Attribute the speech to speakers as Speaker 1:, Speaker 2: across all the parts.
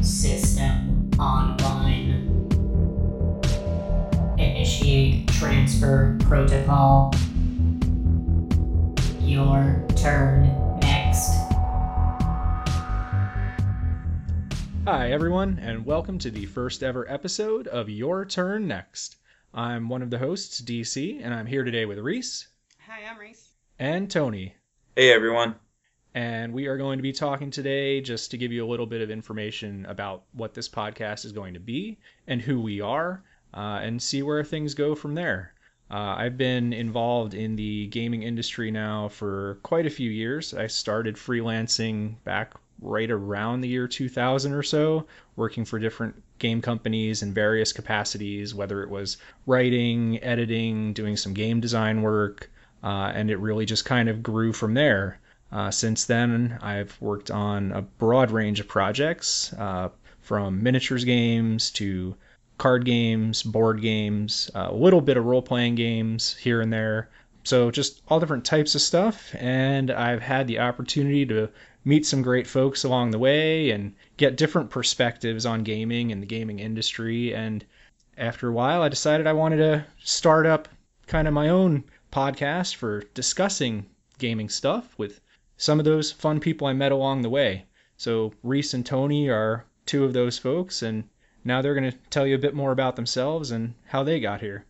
Speaker 1: System online. Initiate transfer protocol. Your turn next.
Speaker 2: Hi, everyone, and welcome to the first ever episode of Your Turn Next. I'm one of the hosts, DC, and I'm here today with Reese.
Speaker 3: Hi, I'm Reese.
Speaker 2: And Tony.
Speaker 4: Hey, everyone.
Speaker 2: And we are going to be talking today just to give you a little bit of information about what this podcast is going to be and who we are, and see where things go from there. I've been involved in the gaming industry now for quite a few years. I started freelancing back right around the year 2000 or so, working for different game companies in various capacities, whether it was writing, editing, doing some game design work, and it really just kind of grew from there. Since then, I've worked on a broad range of projects, from miniatures games to card games, board games, a little bit of role-playing games here and there. So just all different types of stuff, and I've had the opportunity to meet some great folks along the way and get different perspectives on gaming and the gaming industry. And after a while, I decided I wanted to start up kind of my own podcast for discussing gaming stuff with some of those fun people I met along the way. So Reese and Tony are two of those folks, and now they're going to tell you a bit more about themselves and how they got here.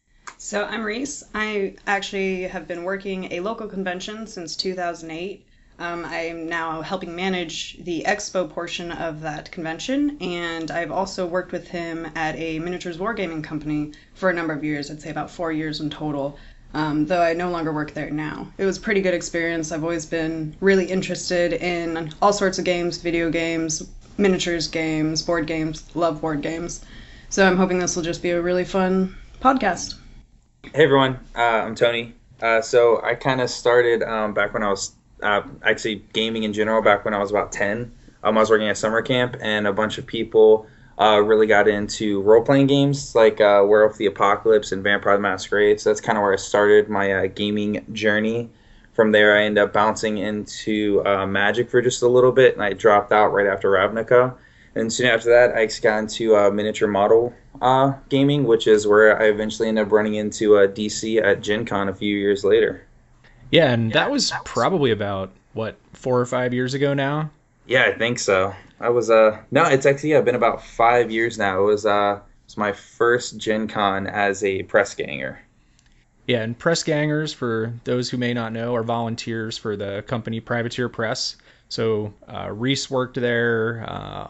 Speaker 3: So I'm Reese. I actually have been working a local convention since 2008. I'm now helping manage the expo portion of that convention, and I've also worked with him at a miniatures wargaming company for a number of years. I'd say about 4 years in total. Though I no longer work there now. It was a pretty good experience. I've always been really interested in all sorts of games, video games, miniatures games, board games, love board games. So I'm hoping this will just be a really fun podcast.
Speaker 4: Hey, everyone. I'm Tony. So I kind of started back when I was actually gaming in general, back when I was about 10. I was working at summer camp, and a bunch of people really got into role-playing games like Werewolf the Apocalypse and Vampire the Masquerade. So that's kind of where I started my gaming journey. From there, I ended up bouncing into Magic for just a little bit, and I dropped out right after Ravnica. And soon after that, I got into miniature model gaming, which is where I eventually ended up running into DC at Gen Con a few years later.
Speaker 2: Yeah, and that was probably about, 4 or 5 years ago now?
Speaker 4: Yeah, I think so. I was no, it's actually been about 5 years now. It was my first Gen Con as a press ganger.
Speaker 2: Yeah, and press gangers, for those who may not know, are volunteers for the company Privateer Press. So Reese worked there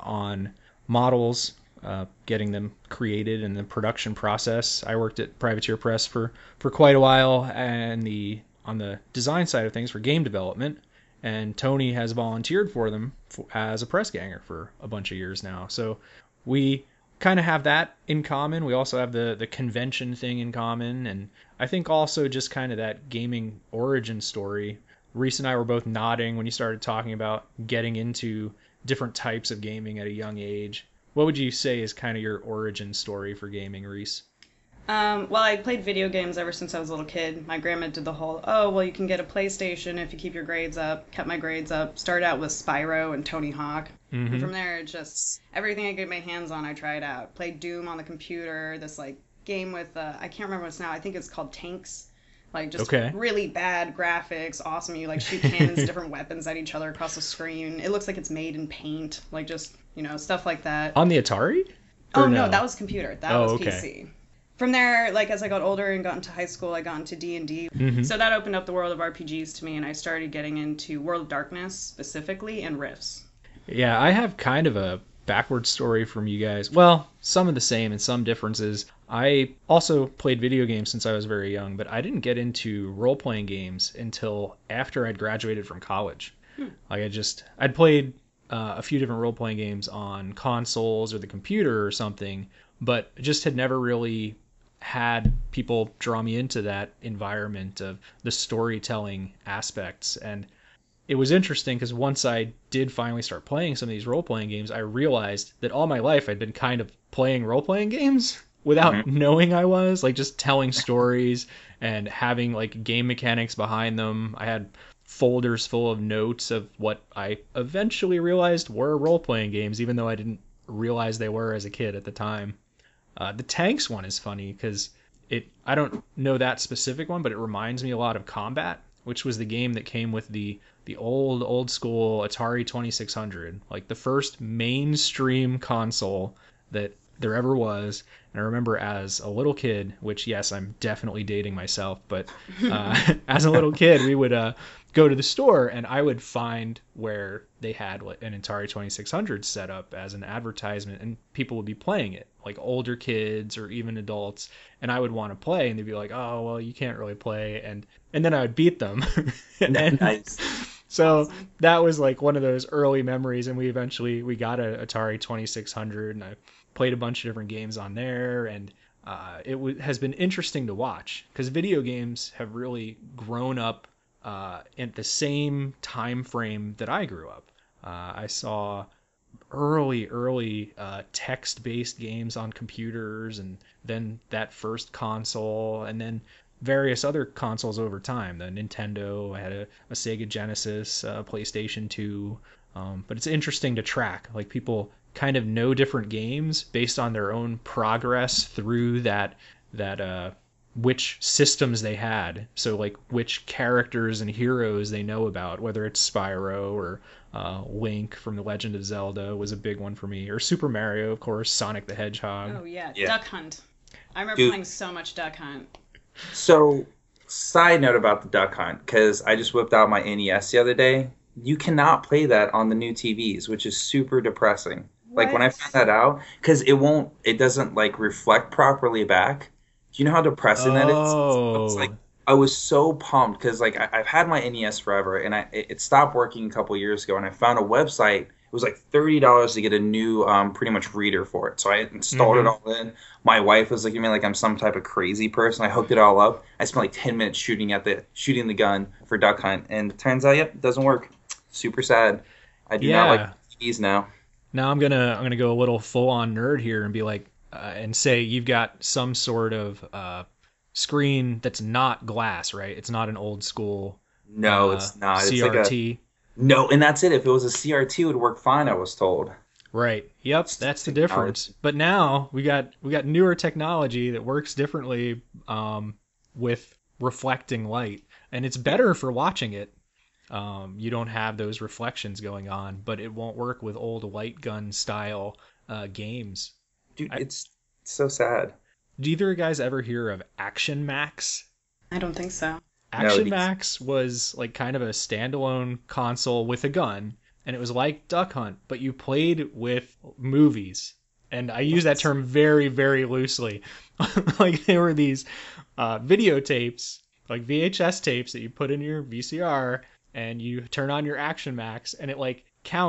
Speaker 2: on models, getting them created in the production process. I worked at Privateer Press for quite a while, and on the design side of things for game development. And Tony has volunteered for them as a press ganger for a bunch of years now. So we kind of have that in common. We also have the convention thing in common, and I think also just kind of that gaming origin story. Reese and I were both nodding when you started talking about getting into different types of gaming at a young age. What would you say is kind of your origin story for gaming, Reese?
Speaker 3: Well, I played video games ever since I was a little kid. My grandma did the whole, oh, well, you can get a PlayStation if you keep your grades up. Kept my grades up. Started out with Spyro and Tony Hawk.
Speaker 2: Mm-hmm.
Speaker 3: And from there, just everything I could get my hands on, I tried out. Played Doom on the computer, this game with, I can't remember what's now. I think it's called Tanks. Just really bad graphics, awesome. You shoot cannons, different weapons at each other across the screen. It looks like it's made in paint, stuff like that.
Speaker 2: On the Atari?
Speaker 3: Oh, no, that was computer. That was
Speaker 2: okay.
Speaker 3: PC. From there, as I got older and got into high school, I got into D&D.
Speaker 2: Mm-hmm.
Speaker 3: So that opened up the world of RPGs to me, and I started getting into World of Darkness specifically and Rifts.
Speaker 2: Yeah, I have kind of a backward story from you guys. Well, some of the same and some differences. I also played video games since I was very young, but I didn't get into role-playing games until after I'd graduated from college. I'd played a few different role-playing games on consoles or the computer or something, but just had never really had people draw me into that environment of the storytelling aspects. And it was interesting because once I did finally start playing some of these role-playing games, I realized that all my life I'd been kind of playing role-playing games without knowing I was, just telling stories and having game mechanics behind them. I had folders full of notes of what I eventually realized were role-playing games, even though I didn't realize they were as a kid at the time. The tanks one is funny because I don't know that specific one, but it reminds me a lot of Combat, which was the game that came with the old school Atari 2600, like the first mainstream console that there ever was. And I remember as a little kid, which yes, I'm definitely dating myself, but as a little kid, we would go to the store and I would find where they had an Atari 2600 set up as an advertisement, and people would be playing it, like older kids or even adults, and I would want to play, and they'd be like, "Oh, well, you can't really play," and then I would beat them. And
Speaker 4: Nice.
Speaker 2: so
Speaker 3: Awesome.
Speaker 2: that was like one of those early memories, and we got a Atari 2600, and I played a bunch of different games on there, and has been interesting to watch because video games have really grown up in the same time frame that I grew up. I saw early text-based games on computers, and then that first console, and then various other consoles over time. The Nintendo, I had a Sega Genesis, PlayStation 2. But it's interesting to track. Like, people kind of know different games based on their own progress through that which systems they had. So like which characters and heroes they know about, whether it's Spyro or Link from The Legend of Zelda was a big one for me, or Super Mario, of course, Sonic the Hedgehog.
Speaker 3: Oh yeah,
Speaker 4: Yeah.
Speaker 3: Duck Hunt. I remember
Speaker 4: Dude.
Speaker 3: playing so much Duck Hunt.
Speaker 4: So, side note about the Duck Hunt, because I just whipped out my NES the other day. You cannot play that on the new TVs, which is super depressing. Like when I
Speaker 3: What?
Speaker 4: found that out, because it doesn't like reflect properly back. Do you know how depressing that is? It's like
Speaker 2: Oh,
Speaker 4: I was so pumped because like I've had my NES forever, and it stopped working a couple years ago, and I found a website. It was like $30 to get a new pretty much reader for it. So I installed it
Speaker 2: hmm
Speaker 4: all in. My wife was looking at me like I'm some type of crazy person. I hooked it all up. I spent like 10 minutes shooting the gun for Duck Hunt, and it turns out, yep, it doesn't work. Super sad. I do not like
Speaker 2: yeah.
Speaker 4: TVs now.
Speaker 2: Now I'm gonna go a little full on nerd here and be like, and say you've got some sort of screen that's not glass, right? It's not an old school
Speaker 4: No, it's not. It's like a
Speaker 2: CRT.
Speaker 4: no, and that's it. If it was a CRT, it would work fine, I was told.
Speaker 2: Right. Yep,
Speaker 4: It's
Speaker 2: that's the
Speaker 4: technology.
Speaker 2: difference. But now we got newer technology that works differently with reflecting light, and it's better for watching it. You don't have those reflections going on, but it won't work with old light gun style games.
Speaker 4: Dude,
Speaker 2: I,
Speaker 4: it's so sad.
Speaker 2: do either of you guys ever hear of Action Max?
Speaker 3: I don't think so.
Speaker 4: No,
Speaker 2: Action
Speaker 4: these
Speaker 2: Max was like kind of a standalone console with a gun, and it was like Duck Hunt, but you played with movies. And I use that
Speaker 4: what?
Speaker 2: term very, very loosely. Like there were these videotapes, like VHS tapes that you put in your VCR, and you turn on your Action Max, and it like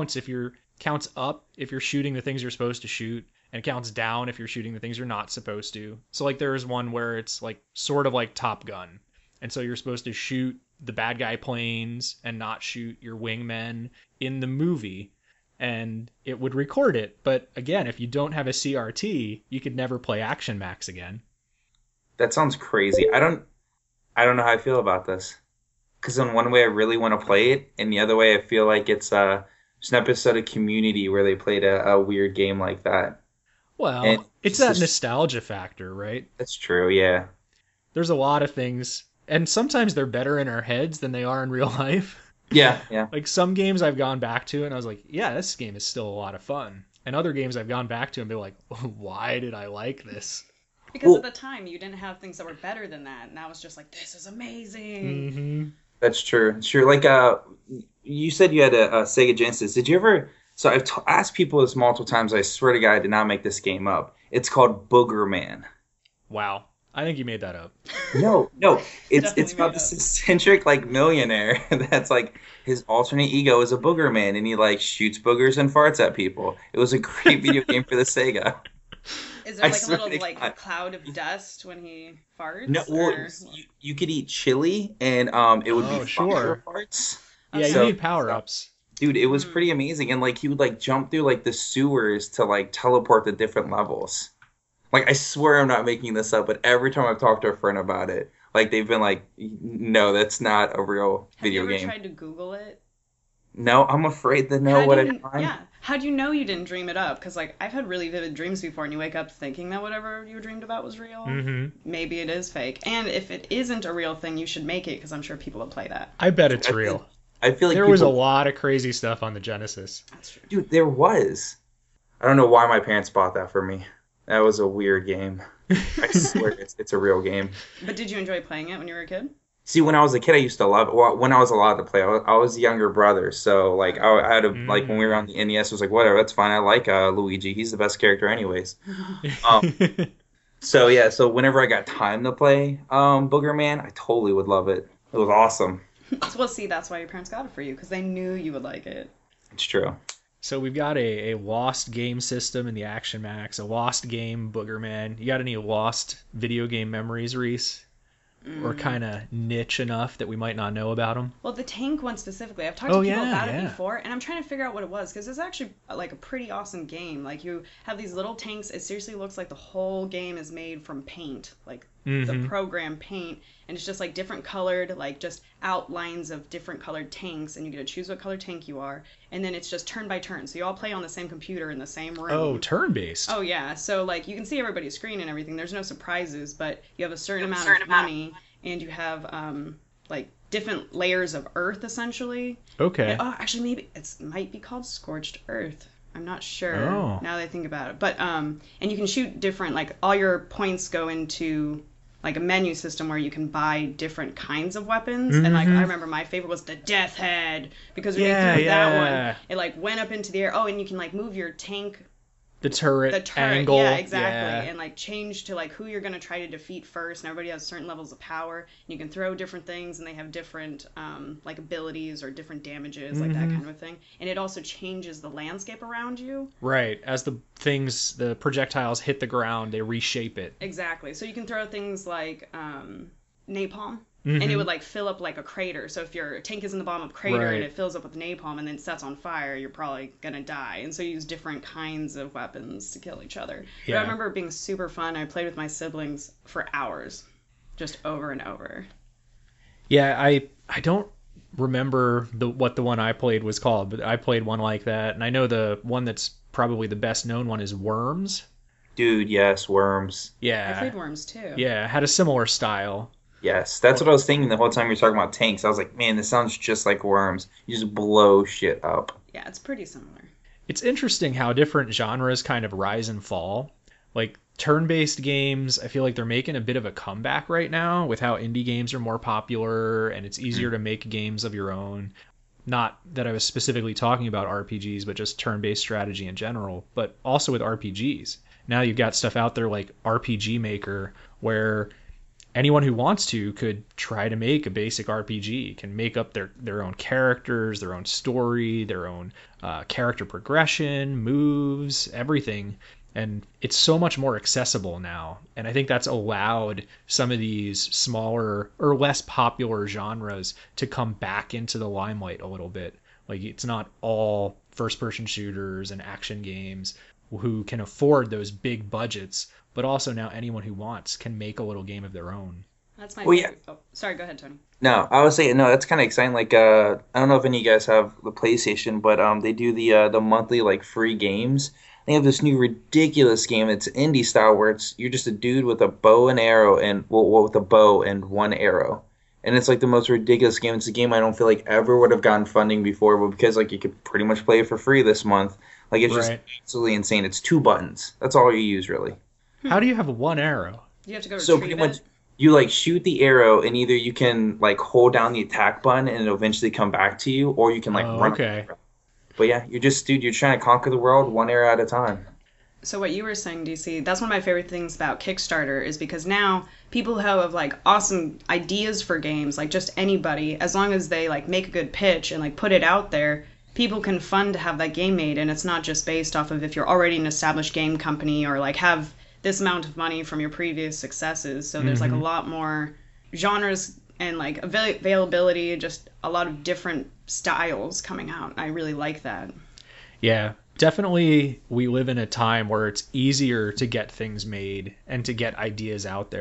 Speaker 2: counts up if you're shooting the things you're supposed to shoot, and it counts down if you're shooting the things you're not supposed to. So like there's one where it's like sort of like Top Gun, and so you're supposed to shoot the bad guy planes and not shoot your wingmen in the movie, and it would record it. But again, if you don't have a CRT, you could never play Action Max again.
Speaker 4: That sounds crazy. I don't know how I feel about this. Because in one way I really want to play it, and the other way I feel like it's an episode of Community where they played a weird game like that. And
Speaker 2: Well, it's
Speaker 4: just
Speaker 2: that
Speaker 4: this,
Speaker 2: nostalgia factor, right?
Speaker 4: that's true, yeah.
Speaker 2: There's a lot of things, and sometimes they're better in our heads than they are in real life.
Speaker 4: Yeah, yeah.
Speaker 2: Like some games I've gone back to and I was like, yeah, this game is still a lot of fun. And other games I've gone back to and be like, why did I like this?
Speaker 3: Because at
Speaker 4: Well,
Speaker 3: the time you didn't have things that were better than that, and now it's just like this is amazing.
Speaker 2: Mm-hmm.
Speaker 4: that's true. Sure. Like you said you had a Sega Genesis. Did you ever? So asked people this multiple times. I swear to God, I did not make this game up. It's called Booger Man.
Speaker 2: Wow. I think you made that up.
Speaker 4: No, no, it's
Speaker 3: Definitely
Speaker 4: about
Speaker 3: made
Speaker 4: this
Speaker 3: up.
Speaker 4: eccentric like millionaire that's like his alternate ego is a booger man, and he like shoots boogers and farts at people. It was a great video game for the Sega.
Speaker 3: Is
Speaker 4: I
Speaker 3: there like a
Speaker 4: swear
Speaker 3: little
Speaker 4: to
Speaker 3: like
Speaker 4: God.
Speaker 3: cloud of dust when he
Speaker 4: No,
Speaker 3: farts?
Speaker 4: well,
Speaker 3: Or
Speaker 4: you could eat chili, and it would be
Speaker 2: Oh,
Speaker 4: fire
Speaker 2: sure.
Speaker 4: farts.
Speaker 2: Yeah, you
Speaker 3: okay.
Speaker 4: So,
Speaker 2: need power ups.
Speaker 4: dude, it was
Speaker 3: Hmm.
Speaker 4: pretty amazing, and like he would like jump through like the sewers to like teleport to different levels. Like I swear I'm not making this up, but every time I've talked to a friend about it, like they've been like, "No, that's not a real
Speaker 3: Have you
Speaker 4: video
Speaker 3: ever
Speaker 4: game."
Speaker 3: tried to Google it?
Speaker 4: No, I'm afraid to know what I find.
Speaker 3: Yeah. How do you know you didn't dream it up? Because like I've had really vivid dreams before, and you wake up thinking that whatever you dreamed about was real.
Speaker 2: Mm-hmm.
Speaker 3: Maybe it is fake. And if it isn't a real thing, you should make it because I'm sure people will play that.
Speaker 2: I bet it's
Speaker 4: I feel,
Speaker 2: real.
Speaker 4: I feel like
Speaker 2: There was a
Speaker 4: people,
Speaker 2: lot of crazy stuff on the Genesis.
Speaker 3: That's true.
Speaker 4: dude, there was. I don't know why my parents bought that for me. That was a weird game. I swear it's a real game.
Speaker 3: But did you enjoy playing it when you were a kid?
Speaker 4: See, when I was a kid, I used to love it. Well, when I was allowed to play, I was the younger brother, so like I had to like when we were on the NES, it was like whatever, that's fine. I like Luigi. He's the best character, anyways. Um, so yeah, so whenever I got time to play Booger Man, I totally would love it. It was awesome.
Speaker 3: Well, see, that's why your parents got it for you because they knew you would like it.
Speaker 4: It's true.
Speaker 2: So we've got a lost game system in the Action Max, a lost game Boogerman. You got any lost video game memories, Reese? Or kind of niche enough that we might not know about them?
Speaker 3: Well, the tank one specifically, I've talked to people about it
Speaker 2: yeah.
Speaker 3: before, and I'm trying to figure out what it was because it's actually like a pretty awesome game. Like you have these little tanks. It seriously looks like the whole game is made from paint, like the program paint, and it's just like different colored, like just outlines of different colored tanks, and you get to choose what color tank you are, and then it's just turn by turn. So you all play on the same computer in the same room.
Speaker 2: Oh, turn-based.
Speaker 3: Oh yeah, so like you can see everybody's screen and everything. There's no surprises, but you have a certain amount of money, and you have like different layers of Earth essentially.
Speaker 2: Okay.
Speaker 3: Oh, actually, maybe it might be called Scorched Earth. I'm not sure
Speaker 2: Oh.
Speaker 3: now that I think about it. But and you can shoot different, like all your points go into like a menu system where you can buy different kinds of weapons. And like I remember my favorite was the Death Head because when you threw that one, it like went up into the air. Oh, and you can like move your tank.
Speaker 2: The turret angle.
Speaker 3: Yeah, exactly.
Speaker 2: Yeah.
Speaker 3: And like change to like who you're gonna try to defeat first, and everybody has certain levels of power. And you can throw different things, and they have different like abilities or different damages, like that kind of thing. And it also changes the landscape around you.
Speaker 2: Right. As the projectiles hit the ground, they reshape it.
Speaker 3: Exactly. So you can throw things like napalm. And it would like fill up like a crater. So if your tank is in the bottom of a crater
Speaker 2: Right.
Speaker 3: and it fills up with napalm and then sets on fire, you're probably gonna die. And so you use different kinds of weapons to kill each other. But
Speaker 2: Yeah.
Speaker 3: I remember it being super fun. I played with my siblings for hours, just over and over.
Speaker 2: Yeah, I don't remember what the one I played was called, but I played one like that, and I know the one that's probably the best known one is Worms.
Speaker 4: Dude, yes, Worms.
Speaker 3: I
Speaker 2: Yeah.
Speaker 3: played Worms too.
Speaker 2: Yeah, had a similar style.
Speaker 4: Yes, that's what I was thinking the whole time you were talking about tanks. I was like, man, this sounds just like Worms. You just blow shit up.
Speaker 3: Yeah, it's pretty similar.
Speaker 2: It's interesting how different genres kind of rise and fall. Like turn-based games, I feel like they're making a bit of a comeback right now with how indie games are more popular and it's easier to make games of your own. Not that I was specifically talking about RPGs, but just turn-based strategy in general, but also with RPGs. Now you've got stuff out there like RPG Maker where anyone who wants to could try to make a basic RPG, can make up their own characters, their own story, their own character progression, moves, everything. And it's so much more accessible now. And I think that's allowed some of these smaller or less popular genres to come back into the limelight a little bit. Like it's not all first-person shooters and action games who can afford those big budgets, but also now anyone who wants can make a little game of their own.
Speaker 3: That's my
Speaker 4: Well, yeah.
Speaker 3: favorite. Oh, sorry, go ahead, Tony.
Speaker 4: No, I was saying no. That's kind of exciting. Like, I don't know if any of you guys have the PlayStation, but they do the monthly like free games. They have this new ridiculous game. It's indie style where you're just a dude with a bow and arrow and well, with a bow and one arrow, and it's like the most ridiculous game. It's a game I don't feel like ever would have gotten funding before, but because like you could pretty much play it for free this month. Like it's just
Speaker 2: Right.
Speaker 4: absolutely insane. It's 2 buttons. That's all you use really.
Speaker 2: How do you have one arrow?
Speaker 3: You have to go
Speaker 4: So
Speaker 3: retrieve
Speaker 4: pretty much
Speaker 3: it.
Speaker 4: you like shoot the arrow and either you can like hold down the attack button and it'll eventually come back to you, or you can like
Speaker 2: Oh,
Speaker 4: run.
Speaker 2: okay.
Speaker 4: But yeah, you're trying to conquer the world one arrow at a time.
Speaker 3: So what you were saying, DC, that's one of my favorite things about Kickstarter is because now people who have like awesome ideas for games, like just anybody, as long as they like make a good pitch and like put it out there, people can fund to have that game made, and it's not just based off of if you're already an established game company or like have this amount of money from your previous successes. So there's like a lot more genres and like availability, just a lot of different styles coming out. I really like that.
Speaker 2: Yeah, definitely we live in a time where it's easier to get things made and to get ideas out there.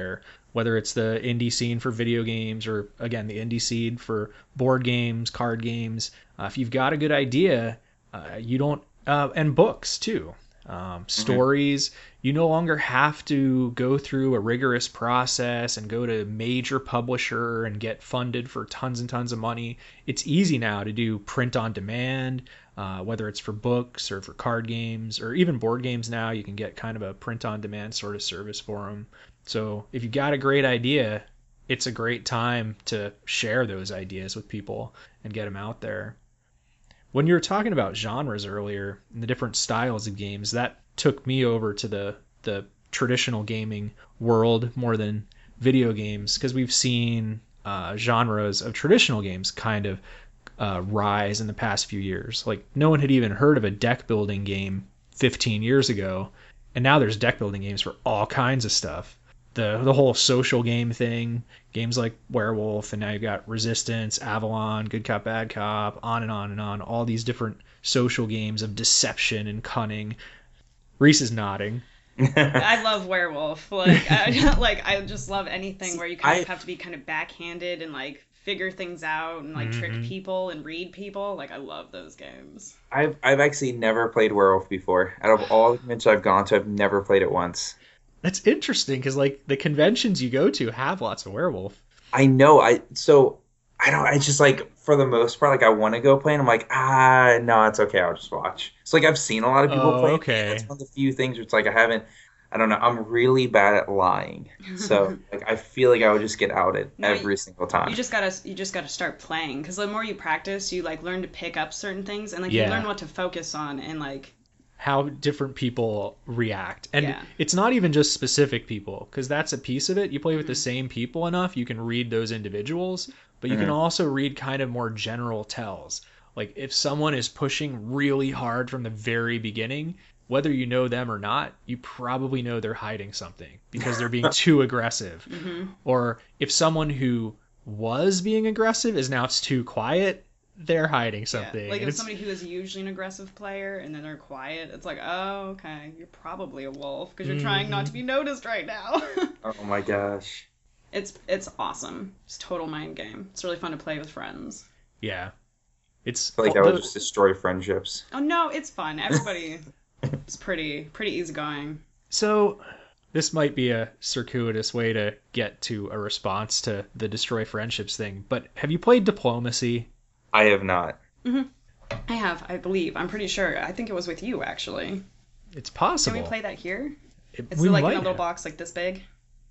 Speaker 2: whether it's the indie scene for video games or, again, the indie scene for board games, card games. If you've got a good idea, you don't, and books too, stories, you no longer have to go through a rigorous process and go to a major publisher and get funded for tons and tons of money. It's easy now to do print on demand, whether it's for books or for card games or even board games now. You can get kind of a print on demand sort of service for them. So if you've got a great idea, it's a great time to share those ideas with people and get them out there. When you were talking about genres earlier and the different styles of games, that took me over to the traditional gaming world more than video games, because we've seen genres of traditional games kind of rise in the past few years. Like, no one had even heard of a deck building game 15 years ago, and now there's deck building games for all kinds of stuff. The whole social game thing, games like Werewolf, and now you've got Resistance, Avalon, Good Cop, Bad Cop, on and on and on. All these different social games of deception and cunning. Reese is nodding.
Speaker 3: I love Werewolf. I just love anything where you kind of have to be kind of backhanded and like figure things out and like trick people and read people. Like, I love those games.
Speaker 4: I've actually never played Werewolf before. Out of all the conventions I've gone to, I've never played it once.
Speaker 2: That's interesting, because like the conventions you go to have lots of Werewolf.
Speaker 4: I know. I just like, for the most part, like, I want to go play, and I'm like, no, it's okay. I'll just watch. So like, I've seen a lot of people play.
Speaker 2: Okay.
Speaker 4: That's one of the few things where it's like I don't know. I'm really bad at lying. So like, I feel like I would just get outed every single time.
Speaker 3: You just gotta start playing, because the more you practice, you like learn to pick up certain things, and like you learn what to focus on, and like
Speaker 2: how different people react. And it's not even just specific people, because that's a piece of it. You play with the same people enough, you can read those individuals, but you can also read kind of more general tells. Like, if someone is pushing really hard from the very beginning, whether you know them or not, you probably know they're hiding something because they're being too aggressive. Or if someone who was being aggressive is now too quiet, they're hiding something.
Speaker 3: Like, if somebody who is usually an aggressive player and then they're quiet, it's like, oh, okay, you're probably a wolf because you're trying not to be noticed right now.
Speaker 4: Oh my gosh.
Speaker 3: It's awesome. It's a total mind game. It's really fun to play with friends.
Speaker 2: Yeah.
Speaker 4: I feel like that would just destroy friendships.
Speaker 3: Oh no, it's fun. Everybody is pretty easygoing.
Speaker 2: So this might be a circuitous way to get to a response to the destroy friendships thing, but have you played Diplomacy?
Speaker 4: I have not.
Speaker 3: I have, I believe. I'm pretty sure. I think it was with you, actually.
Speaker 2: It's possible.
Speaker 3: Can we play that here? It's
Speaker 2: we
Speaker 3: like
Speaker 2: might
Speaker 3: in a little
Speaker 2: have.
Speaker 3: box like this big.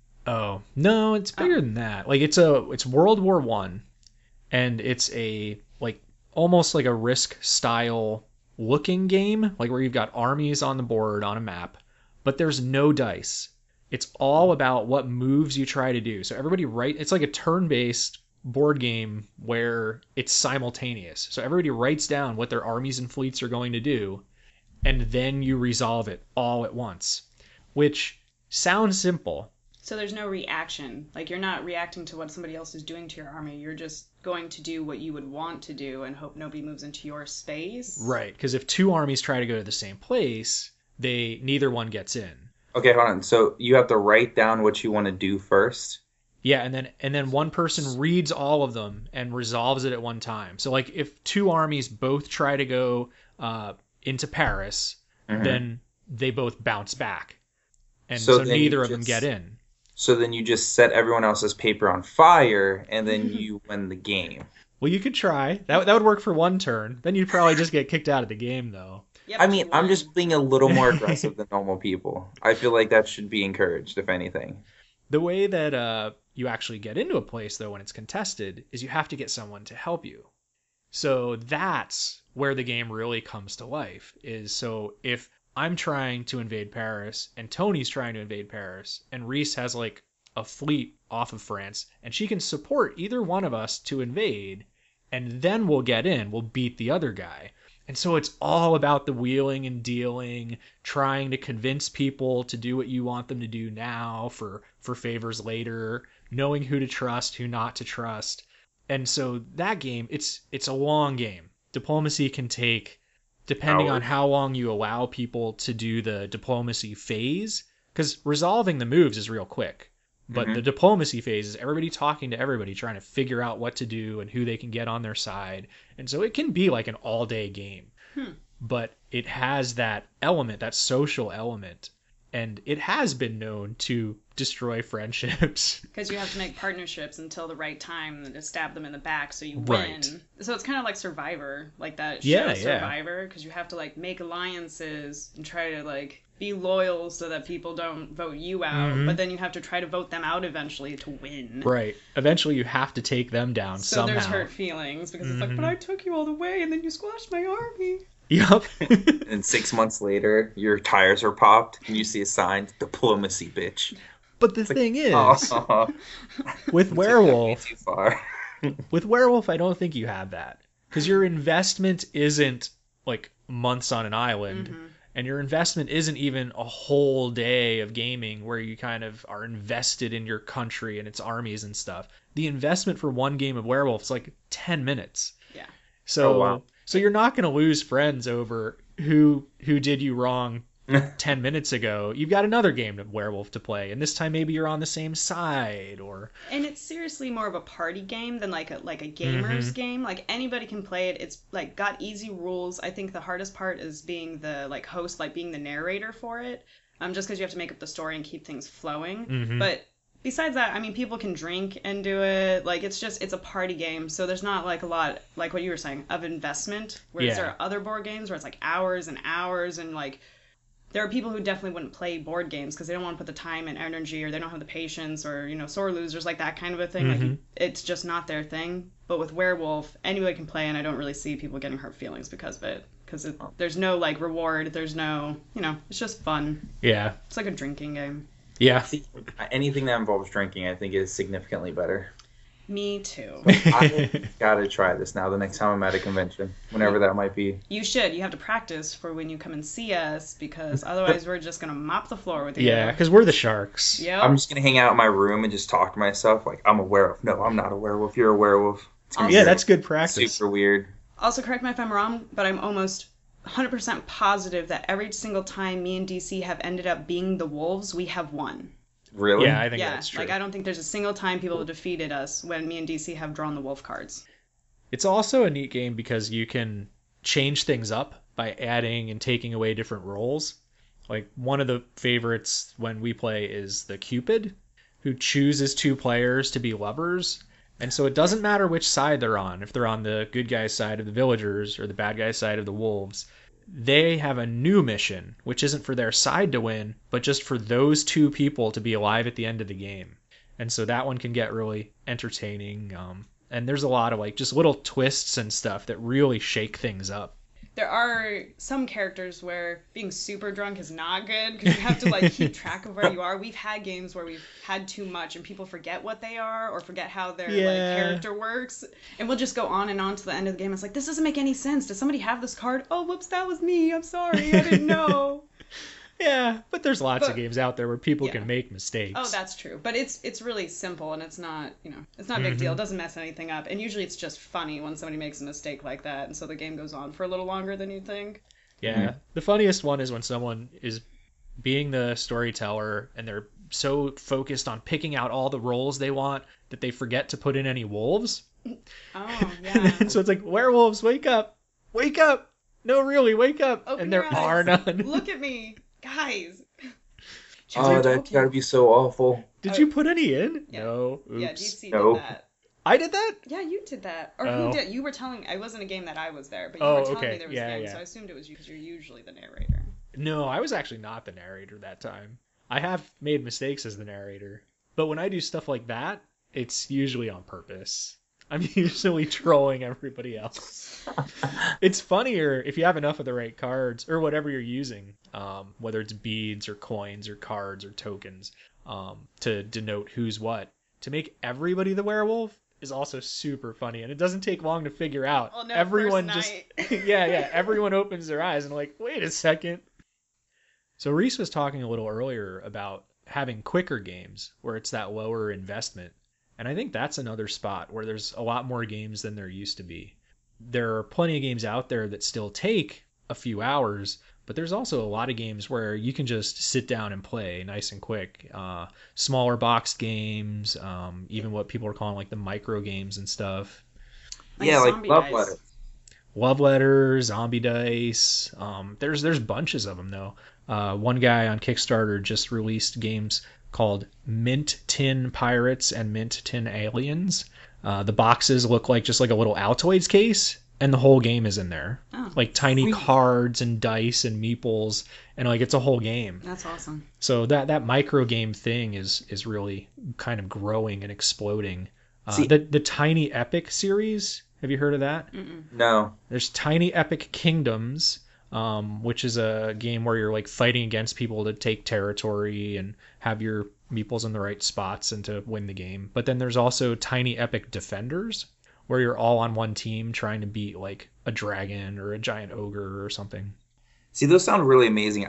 Speaker 2: Oh no, it's bigger than that. Like, it's World War One, and it's a like almost like a Risk style looking game, like where you've got armies on the board on a map, but there's no dice. It's all about what moves you try to do. So everybody it's like a turn-based board game where it's simultaneous. So everybody writes down what their armies and fleets are going to do, and then you resolve it all at once, which sounds simple.
Speaker 3: So there's no reaction. Like, you're not reacting to what somebody else is doing to your army. You're just going to do what you would want to do and hope nobody moves into your space.
Speaker 2: Right, because if two armies try to go to the same place, neither one gets in.
Speaker 4: Okay, hold on. So you have to write down what you want to do first?
Speaker 2: Yeah, and then one person reads all of them and resolves it at one time. So like, if two armies both try to go into Paris, then they both bounce back. And so neither of them get in.
Speaker 4: So then you just set everyone else's paper on fire, and then you win the game.
Speaker 2: Well, you could try. That would work for one turn. Then you'd probably just get kicked out of the game, though.
Speaker 3: Yep,
Speaker 4: I mean, I'm just being a little more aggressive than normal people. I feel like that should be encouraged, if anything.
Speaker 2: The way that you actually get into a place, though, when it's contested, is you have to get someone to help you. So that's where the game really comes to life. So if I'm trying to invade Paris, and Tony's trying to invade Paris, and Reese has like a fleet off of France, and she can support either one of us to invade, and then we'll get in, we'll beat the other guy. And so it's all about the wheeling and dealing, trying to convince people to do what you want them to do now for favors later, knowing who to trust, who not to trust. And so that game, it's a long game. Diplomacy can take, depending on how long you allow people to do the diplomacy phase, because resolving the moves is real quick. But the diplomacy phase is everybody talking to everybody, trying to figure out what to do and who they can get on their side. And so it can be like an all-day game. But it has that element, that social element. And it has been known to destroy friendships.
Speaker 3: Because you have to make partnerships until the right time and to stab them in the back so you win.
Speaker 2: Right.
Speaker 3: So it's kind of like Survivor, like that show
Speaker 2: Yeah,
Speaker 3: Survivor, because you have to like make alliances and try to like be loyal so that people don't vote you out, but then you have to try to vote them out eventually to win.
Speaker 2: Right. Eventually you have to take them down
Speaker 3: So
Speaker 2: somehow.
Speaker 3: there's hurt feelings because it's like, but I took you all the way and then you squashed my army.
Speaker 2: Yup.
Speaker 4: And 6 months later, your tires are popped, and you see a sign, "Diplomacy, bitch."
Speaker 2: But the thing is,
Speaker 4: Oh,
Speaker 2: with Werewolf,
Speaker 4: too far.
Speaker 2: with Werewolf, I don't think you have that. Because your investment isn't like months on an island, and your investment isn't even a whole day of gaming where you kind of are invested in your country and its armies and stuff. The investment for one game of Werewolf is like 10 minutes.
Speaker 3: Yeah.
Speaker 2: So,
Speaker 4: Oh, wow.
Speaker 2: so you're not going to lose friends over who did you wrong 10 minutes ago. You've got another game of Werewolf to play, and this time maybe you're on the same side, or
Speaker 3: And it's seriously more of a party game than like a gamer's game. Like anybody can play it. It's like got easy rules. I think the hardest part is being the like host, like being the narrator for it. Just because you have to make up the story and keep things flowing. But besides that, I mean, people can drink and do it. Like it's a party game. So there's not like a lot, like what you were saying, of investment. Whereas there are other board games where it's like hours and hours and like. There are people who definitely wouldn't play board games because they don't want to put the time and energy, or they don't have the patience, or sore losers, like that kind of a thing. Like it's just not their thing. But with Werewolf, anybody can play, and I don't really see people getting hurt feelings because of it. Because there's no like reward, there's no, it's just fun.
Speaker 2: yeah,
Speaker 3: It's like a drinking game.
Speaker 2: yeah.
Speaker 4: See, anything that involves drinking, I think, is significantly better.
Speaker 3: Me too.
Speaker 4: I gotta try this now. The next time I'm at a convention, whenever that might be.
Speaker 3: You should. You have to practice for when you come and see us, because otherwise we're just gonna mop the floor with you.
Speaker 2: Yeah, because we're the sharks.
Speaker 3: Yep.
Speaker 4: I'm just gonna hang out in my room and just talk to myself like I'm a werewolf. No, I'm not a werewolf. You're a werewolf. It's gonna be
Speaker 2: Yeah,
Speaker 4: great.
Speaker 2: that's good practice.
Speaker 4: Super weird.
Speaker 3: Also, correct me if I'm wrong, but I'm almost 100% positive that every single time me and DC have ended up being the wolves, we have won.
Speaker 4: Really?
Speaker 2: Yeah, I think
Speaker 3: Yeah,
Speaker 2: that's true.
Speaker 3: like I don't think there's a single time people have defeated us when me and DC have drawn the wolf cards.
Speaker 2: It's also a neat game because you can change things up by adding and taking away different roles. Like one of the favorites when we play is the Cupid, who chooses two players to be lovers. And so it doesn't matter which side they're on. If they're on the good guy's side of the villagers or the bad guy's side of the wolves, they have a new mission, which isn't for their side to win, but just for those two people to be alive at the end of the game. And so that one can get really entertaining. And there's a lot of like just little twists and stuff that really shake things up.
Speaker 3: There are some characters where being super drunk is not good because you have to like keep track of where you are. We've had games where we've had too much and people forget what they are or forget how their like character works, and we'll just go on and on to the end of the game. It's like, this doesn't make any sense. Does somebody have this card? Oh, whoops, that was me. I'm sorry, I didn't know.
Speaker 2: Yeah, but there's lots of games out there where people can make mistakes.
Speaker 3: Oh, that's true. But it's really simple, and it's not, it's not a big deal. It doesn't mess anything up. And usually it's just funny when somebody makes a mistake like that, and so the game goes on for a little longer than you'd think.
Speaker 2: Yeah. The funniest one is when someone is being the storyteller and they're so focused on picking out all the roles they want that they forget to put in any wolves.
Speaker 3: Oh, yeah.
Speaker 2: And so it's like, werewolves, wake up! Wake up! No, really, wake up!
Speaker 3: Open
Speaker 2: and there
Speaker 3: your eyes.
Speaker 2: are none.
Speaker 3: Look at me. Guys.
Speaker 4: Oh, that's gotta be so awful.
Speaker 2: Did you put any in?
Speaker 3: Yeah.
Speaker 2: No. Oops.
Speaker 3: Yeah, DC
Speaker 4: No.
Speaker 3: did that.
Speaker 2: I did that?
Speaker 3: Yeah, you did that. Or
Speaker 2: Oh.
Speaker 3: who did? You were telling. I wasn't a game that I was there, but you
Speaker 2: Oh,
Speaker 3: were telling
Speaker 2: okay.
Speaker 3: me there was
Speaker 2: Yeah,
Speaker 3: a game,
Speaker 2: yeah.
Speaker 3: so I assumed it was you because you're usually the narrator.
Speaker 2: No, I was actually not the narrator that time. I have made mistakes as the narrator. But when I do stuff like that, it's usually on purpose. I'm usually trolling everybody else. It's funnier if you have enough of the right cards or whatever you're using, whether it's beads or coins or cards or tokens, to denote who's what. To make everybody the werewolf is also super funny, and it doesn't take long to figure out.
Speaker 3: Oh no,
Speaker 2: Everyone
Speaker 3: first
Speaker 2: just
Speaker 3: night.
Speaker 2: yeah, everyone opens their eyes and like, wait a second. So Reese was talking a little earlier about having quicker games where it's that lower investment. And I think that's another spot where there's a lot more games than there used to be. There are plenty of games out there that still take a few hours, But there's also a lot of games where you can just sit down and play nice and quick. Smaller boxed games, even what people are calling like the micro games and stuff.
Speaker 3: Like
Speaker 4: Yeah, like
Speaker 3: Zombie
Speaker 4: Love
Speaker 3: Dice.
Speaker 4: Letter.
Speaker 2: Love Letters, Zombie Dice. There's bunches of them though. One guy on Kickstarter just released games called Mint Tin Pirates and Mint Tin Aliens. The boxes look like just like a little Altoids case, and the whole game is in there.
Speaker 3: Oh,
Speaker 2: Like tiny
Speaker 4: Sweet.
Speaker 2: cards and dice and meeples, and like it's a whole game.
Speaker 3: that's awesome.
Speaker 2: So that micro game thing is really kind of growing and exploding.
Speaker 4: See-
Speaker 2: The Tiny Epic series, have you heard of that?
Speaker 3: Mm-mm.
Speaker 4: No.
Speaker 2: There's Tiny Epic Kingdoms, which is a game where you're like fighting against people to take territory and have your meeples in the right spots and to win the game. But then there's also Tiny Epic Defenders, where you're all on one team trying to beat like a dragon or a giant ogre or something.
Speaker 4: See, those sound really amazing.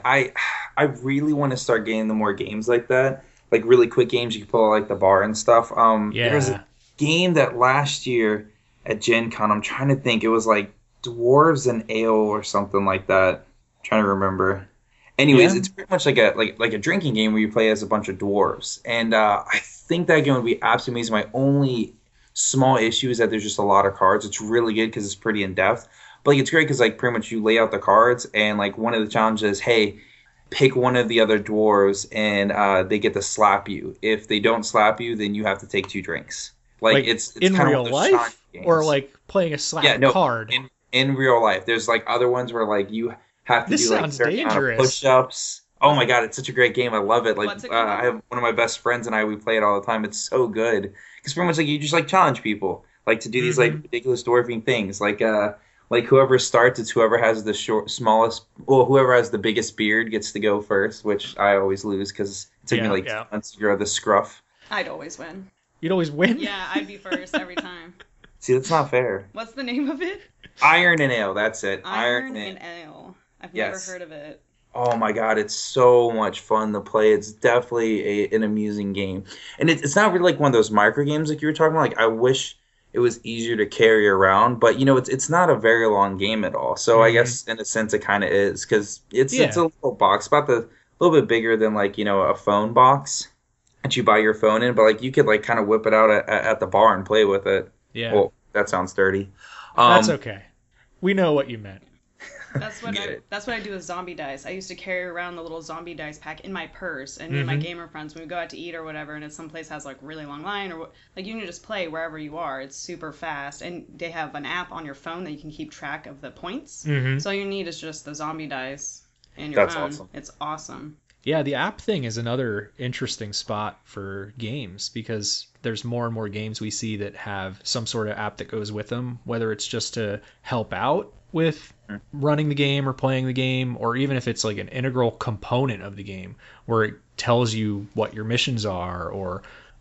Speaker 4: I really want to start getting the more games like that, like really quick games you can pull out like the bar and stuff. There's
Speaker 2: Yeah.
Speaker 4: a game that last year at Gen Con, I'm trying to think, it was like Dwarves and Ale or something like that. I'm trying to remember. Anyways,
Speaker 2: Yeah.
Speaker 4: it's pretty much like a drinking game where you play as a bunch of dwarves, and I think that game would be absolutely amazing. My only small issue is that there's just a lot of cards. It's really good because it's pretty in depth, but like it's great because like pretty much you lay out the cards, and like one of the challenges is, hey, pick one of the other dwarves, and they get to slap you. If they don't slap you, then you have to take 2 drinks. Like it's
Speaker 2: in
Speaker 4: kind of
Speaker 2: real
Speaker 4: one of those
Speaker 2: life,
Speaker 4: challenge games.
Speaker 2: or like playing a slap
Speaker 4: Yeah, no,
Speaker 2: card.
Speaker 4: in real life. There's like other ones where like you have to
Speaker 2: This
Speaker 4: do like a
Speaker 2: sounds
Speaker 4: certain amount of
Speaker 2: dangerous.
Speaker 4: push-ups. Oh my god, it's such a great game. I love it. Like
Speaker 3: What's it called?
Speaker 4: I have one of my best friends and I, we play it all the time. It's so good because pretty much like you just like challenge people like to do these like ridiculous dwarfing things. Like whoever starts, it's whoever has the smallest. Well, whoever has the biggest beard gets to go first, which I always lose because it took me like 2 months to grow the scruff.
Speaker 3: I'd always win.
Speaker 2: You'd always win.
Speaker 3: Yeah, I'd be first every time.
Speaker 4: See, that's not fair.
Speaker 3: What's the name of it?
Speaker 4: Iron and Ale. That's it.
Speaker 3: Iron and Ale. I've never
Speaker 4: Yes.
Speaker 3: heard of it.
Speaker 4: Oh my god, it's so much fun to play. It's definitely an amusing game. And it's not really like one of those micro games like you were talking about. Like I wish it was easier to carry around, but you know, it's not a very long game at all. So I guess in a sense it kind of is because it's a little box, about a little bit bigger than like, you know, a phone box that you buy your phone in, but like you could like kind of whip it out at the bar and play with it.
Speaker 2: Yeah.
Speaker 4: Well, that sounds dirty.
Speaker 2: That's okay. We know what you meant.
Speaker 3: That's what
Speaker 4: Get
Speaker 3: I
Speaker 4: it.
Speaker 3: that's what I do with zombie dice. I used to carry around the little zombie dice pack in my purse, and me and my gamer friends, when we go out to eat or whatever, and it's someplace has like really long line or like you can just play wherever you are. It's super fast, and they have an app on your phone that you can keep track of the points. So all you need is just the zombie dice in your
Speaker 4: That's
Speaker 3: phone.
Speaker 4: awesome.
Speaker 3: It's awesome.
Speaker 2: Yeah, the app thing is another interesting spot for games because there's more and more games we see that have some sort of app that goes with them, whether it's just to help out with running the game or playing the game, or even if it's like an integral component of the game where it tells you what your missions are, or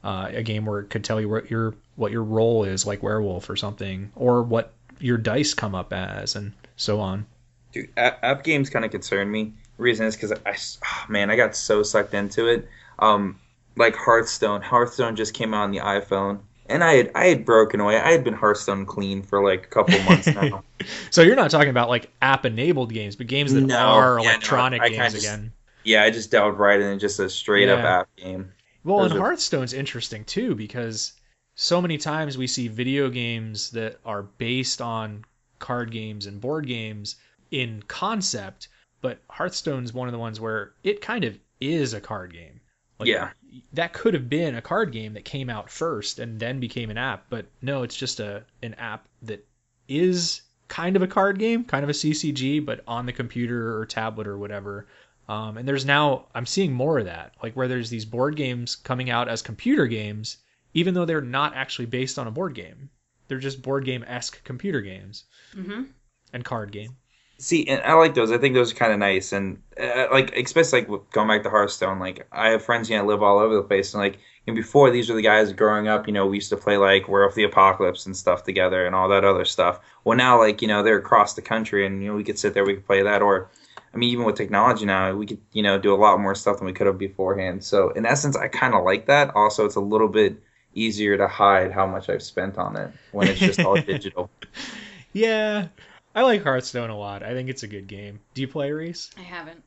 Speaker 2: a game where it could tell you what your role is, like werewolf or something, or what your dice come up as, and so on.
Speaker 4: Dude, app games kind of concern me. The reason is because I got so sucked into it. Like Hearthstone. Hearthstone just came out on the iPhone, and I had broken away. I had been Hearthstone clean for like a couple months now.
Speaker 2: So you're not talking about like app-enabled games, but games that
Speaker 4: No,
Speaker 2: are
Speaker 4: yeah, no,
Speaker 2: electronic
Speaker 4: I
Speaker 2: games
Speaker 4: kinda just-
Speaker 2: again.
Speaker 4: Yeah, I just delved right into just a straight up
Speaker 2: Yeah.
Speaker 4: app game.
Speaker 2: Well,
Speaker 4: Those
Speaker 2: and
Speaker 4: are-
Speaker 2: Hearthstone's interesting too because so many times we see video games that are based on card games and board games in concept, but Hearthstone's one of the ones where it kind of is a card game. Like,
Speaker 4: Yeah.
Speaker 2: that could have been a card game that came out first and then became an app, but no, it's just an app that is kind of a card game, kind of a CCG, but on the computer or tablet or whatever. And there's now, I'm seeing more of that, like where there's these board games coming out as computer games, even though they're not actually based on a board game. They're just board game-esque computer games and card game.
Speaker 4: See, and I like those. I think those are kind of nice, and like especially like going back to Hearthstone. Like I have friends live all over the place, and like before these were the guys growing up. We used to play like War of the Apocalypse and stuff together, and all that other stuff. Well, now like they're across the country, and we could sit there, we could play that, or I mean, even with technology now, we could do a lot more stuff than we could have beforehand. So in essence, I kind of like that. Also, it's a little bit easier to hide how much I've spent on it when it's just all digital.
Speaker 2: Yeah. I like Hearthstone a lot. I think it's a good game. Do you play, Reese?
Speaker 3: I haven't.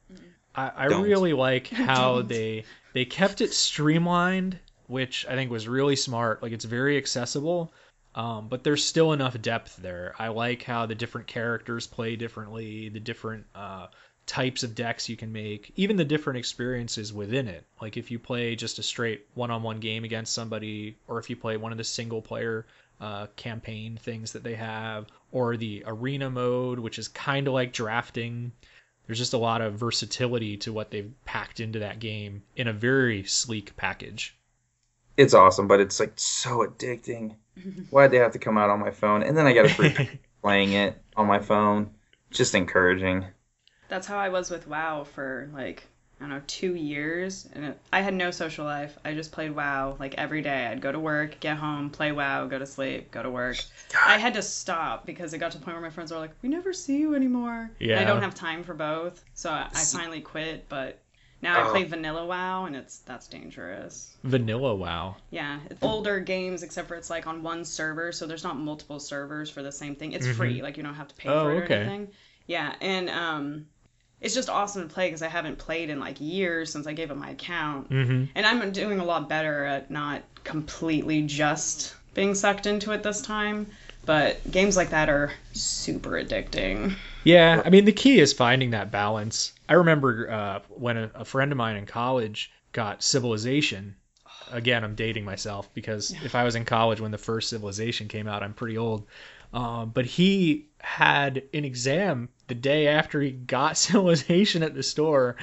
Speaker 2: I
Speaker 4: Don't.
Speaker 2: really like how
Speaker 3: Don't.
Speaker 2: they kept it streamlined, which I think was really smart. Like, it's very accessible, but there's still enough depth there. I like how the different characters play differently, the different types of decks you can make, even the different experiences within it. Like, if you play just a straight one-on-one game against somebody, or if you play one of the single-player campaign things that they have, or the arena mode, which is kind of like drafting. There's just a lot of versatility to what they've packed into that game in a very sleek package.
Speaker 4: It's awesome, but it's like so addicting. Why'd they have to come out on my phone? And then I got to freak playing it on my phone. Just encouraging.
Speaker 3: That's how I was with WoW for like, I don't know, 2 years. And I had no social life. I just played WoW like every day. I'd go to work, get home, play WoW, go to sleep, go to work. I had to stop because it got to the point where my friends were like, we never see you anymore.
Speaker 2: Yeah.
Speaker 3: And I don't have time for both. So I finally quit, but now I play vanilla WoW and that's dangerous.
Speaker 2: Vanilla WoW.
Speaker 3: Yeah, it's older games except for it's like on one server, so there's not multiple servers for the same thing. It's free, like you don't have to pay for it or anything. Yeah, and it's just awesome to play because I haven't played in like years since I gave up my account. And I'm doing a lot better at not completely just being sucked into it this time. But games like that are super addicting.
Speaker 2: Yeah, I mean, the key is finding that balance. I remember when a friend of mine in college got Civilization. Again, I'm dating myself because if I was in college when the first Civilization came out, I'm pretty old. But he had an exam the day after he got Civilization at the store,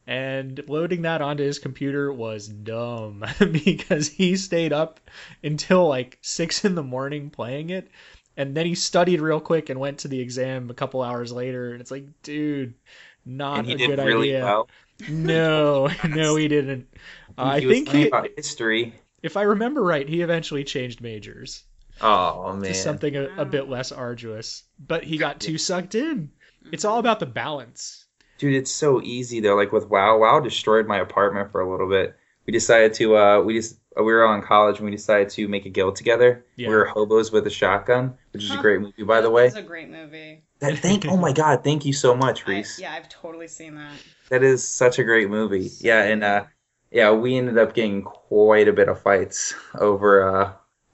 Speaker 2: and loading that onto his computer was dumb because he stayed up until like 6 a.m. playing it, and then he studied real quick and went to the exam a couple hours later, and it's like, dude, not
Speaker 4: And he
Speaker 2: a
Speaker 4: did
Speaker 2: good
Speaker 4: really
Speaker 2: idea.
Speaker 4: well.
Speaker 2: No, he didn't. I
Speaker 4: He was
Speaker 2: think
Speaker 4: learning about history.
Speaker 2: if I remember right, he eventually changed majors
Speaker 4: Oh man.
Speaker 2: to something a bit less arduous, but he got too sucked in. It's all about the balance.
Speaker 4: Dude, it's so easy though. Like with WoW, WoW destroyed my apartment for a little bit. We decided to we were all in college and we decided to make a guild together.
Speaker 2: Yeah.
Speaker 4: We were hobos with a shotgun, which is a great movie, by the way.
Speaker 3: It's a great movie.
Speaker 4: Oh my God, thank you so much, Reese.
Speaker 3: I've totally seen that.
Speaker 4: That is such a great movie. Yeah, and we ended up getting quite a bit of fights over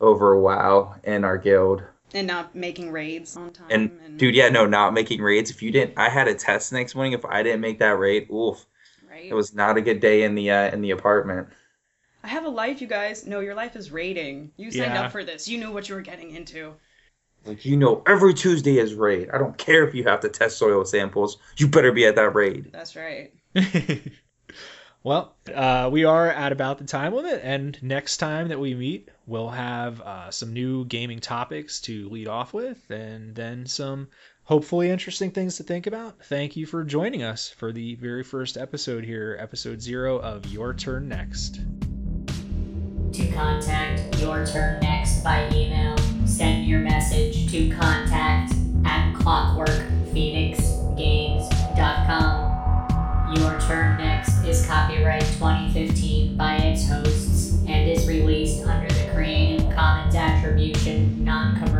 Speaker 4: WoW in our guild.
Speaker 3: And not making raids on time.
Speaker 4: And dude, not making raids. If you didn't, I had a test next morning. If I didn't make that raid, oof,
Speaker 3: right?
Speaker 4: it was not a good day in the apartment.
Speaker 3: I have a life, you guys. No, your life is raiding. You signed up for this. You knew what you were getting into.
Speaker 4: Like, every Tuesday is raid. I don't care if you have to test soil samples. You better be at that raid.
Speaker 3: That's right.
Speaker 2: Well, we are at about the time limit, and next time that we meet, we'll have some new gaming topics to lead off with, and then some hopefully interesting things to think about. Thank you for joining us for the very first episode here, episode 0 of Your Turn Next.
Speaker 1: To contact Your Turn Next by email, send your message to contact@clockworkphoenixgames.com. Your Turn Next is copyright 2015 by its hosts and is released under the Creative Commons Attribution Non-Commercial